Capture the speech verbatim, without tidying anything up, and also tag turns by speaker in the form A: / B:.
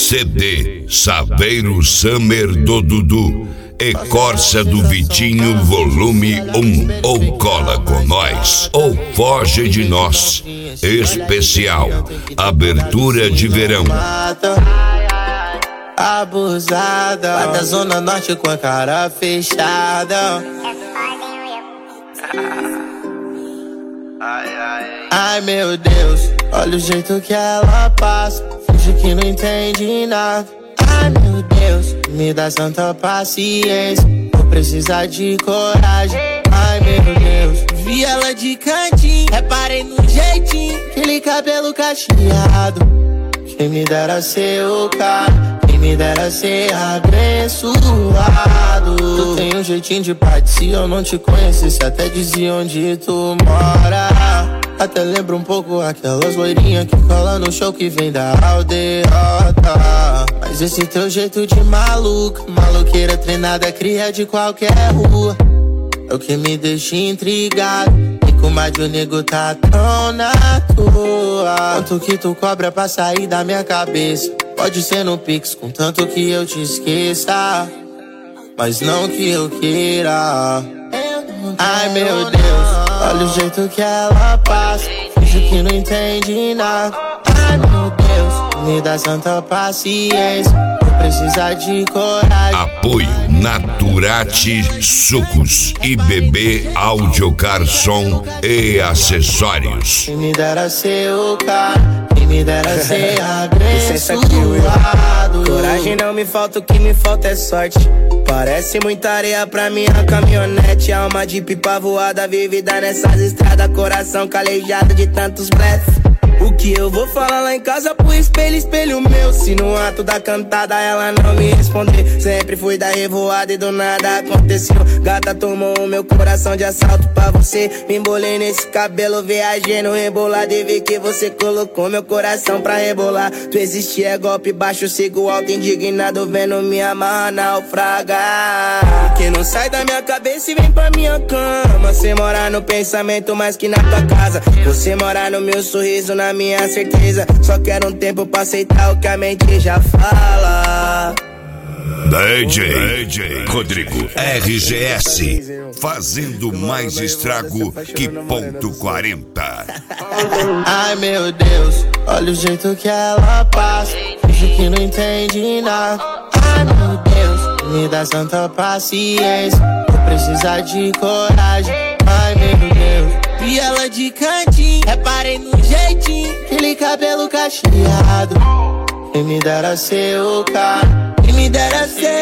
A: C D Saveiro Summer do Dudu e Corsa do Vitinho volume um. Ou cola com nós, ou foge de nós. Especial, abertura de verão.
B: Abusada, lá da Zona Norte com a cara fechada. Ai meu Deus, olha o jeito que ela passa, finge que não entende nada. Ai meu Deus, me dá santa paciência, vou precisar de coragem. Ai meu Deus, vi ela de cantinho, reparei no jeitinho, aquele cabelo cacheado. Quem me dera ser o cara, quem me dera ser abençoado. Tu tem um jeitinho de parte, se eu não te conhecesse até dizia onde tu mora. Até lembro um pouco aquelas loirinhas que colam no show que vem da aldeota. Mas esse teu jeito de maluca, maloqueira treinada, cria de qualquer rua, é o que me deixa intrigado. E como a de o nego tá tão na tua. Quanto que tu cobra pra sair da minha cabeça? Pode ser no Pix, contanto que eu te esqueça, mas não que eu queira. Ai meu Deus, olha o jeito que ela passa, finge que não entende nada. Ai meu Deus, me dá santa paciência, vou precisar de coragem.
A: Apoio Naturati Sucos e Bebê Audiocar Som e Acessórios.
B: Quem me dera ser o cara, quem me dera ser abençoado.
C: Coragem não me falta, o que me falta é sorte. Parece muita areia pra minha caminhonete, alma de pipa voada, vivida nessas estradas, coração calejado de tantos blefs. O que eu vou falar lá em casa pro espelho, espelho meu? Se no ato da cantada ela não me responder, sempre fui da revoada e do nada aconteceu. Gata tomou o meu coração de assalto pra você. Me embolei nesse cabelo, viajei no rebolado e vi que você colocou meu coração pra rebolar. Tu existe é golpe baixo, sigo alto indignado, vendo minha amarra naufragar. Que não sai da minha cabeça e vem pra minha cama. Você mora no pensamento mais que na tua casa. Você mora no meu sorriso, na minha certeza. Só quero um tempo pra aceitar o que a mente já fala.
A: D J, D J Rodrigo R G S, fazendo mais estrago que ponto quarenta.
B: Ai meu Deus, olha o jeito que ela passa, finge que não entende nada. Ai meu Deus, me dá santa paciência, vou precisar de coragem. Ai meu Deus, vi ela de cantinho, reparei no jeitinho, aquele cabelo cacheado. Quem me dera ser o cara, quem me dera ser